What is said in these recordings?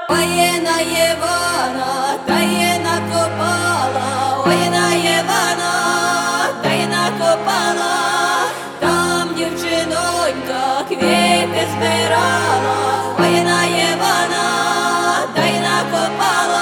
Воєна Євана, таєна копала, воєна Євана, таєна копала, там дівчинонька квіти збирала, воєна Євана, таєна копала.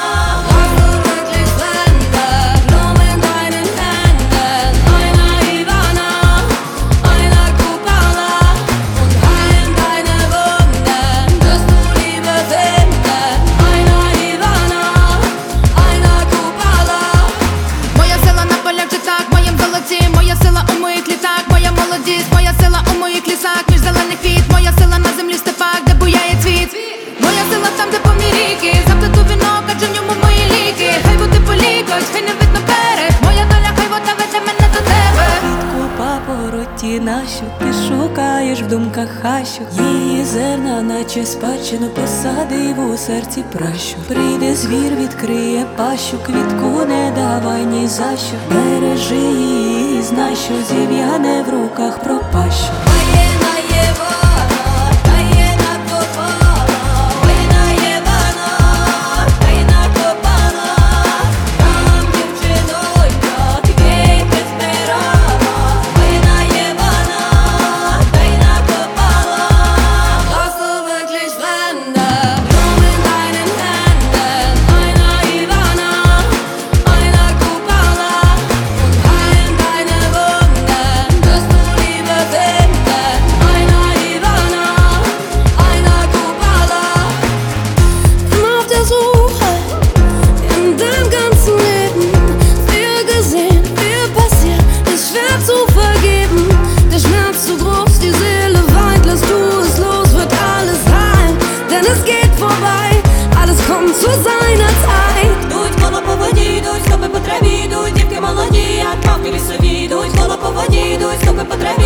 Моя сила у моїх літах, моя молодість, моя сила у моїх лісах, між зелених квіт, моя сила на землі степах, де буяє цвіт. Моя сила там, де повні ріки, заплету вінок, адже в ньому мої ліки. Хай води полікоть, хай не видно берег, моя доля, хай вода веде мене до тебе. Квітку папороті нашу ти шукаєш в думках хащу. Її зерна, наче спадщину, посадив у серці пращу. Прийде звір, відкриє пащу, квітку не давай ні за що. Бережи її, знай, що зів'яне в руках пропащу. Воєна Євана, таєна копала, воєна Євана, таєна копала, там дівчинонька квіти збирала, воєна Євана, таєна копала. Hast du wirklich Fremde, nur in deinen Händen, einer Ivana, einer Kupala, und heilen deine Wunden, wirst du Liebe finden, einer Ivana, einer Kupala. Immer auf der Suche, in deinem ganzen Leben, viel gesehen, viel passiert, ist schwer zu vergeben, der Schmerz zu groß, die Seele weint, lass du es los, wird alles heil, denn es geht vorbei, alles kommt zu seiner Zeit. Йдуть коло по воді, йдуть, стопи по траві, йдуть, дівки молоді, як мавки лісові, йдуть коло по воді, йдуть, стопи по траві.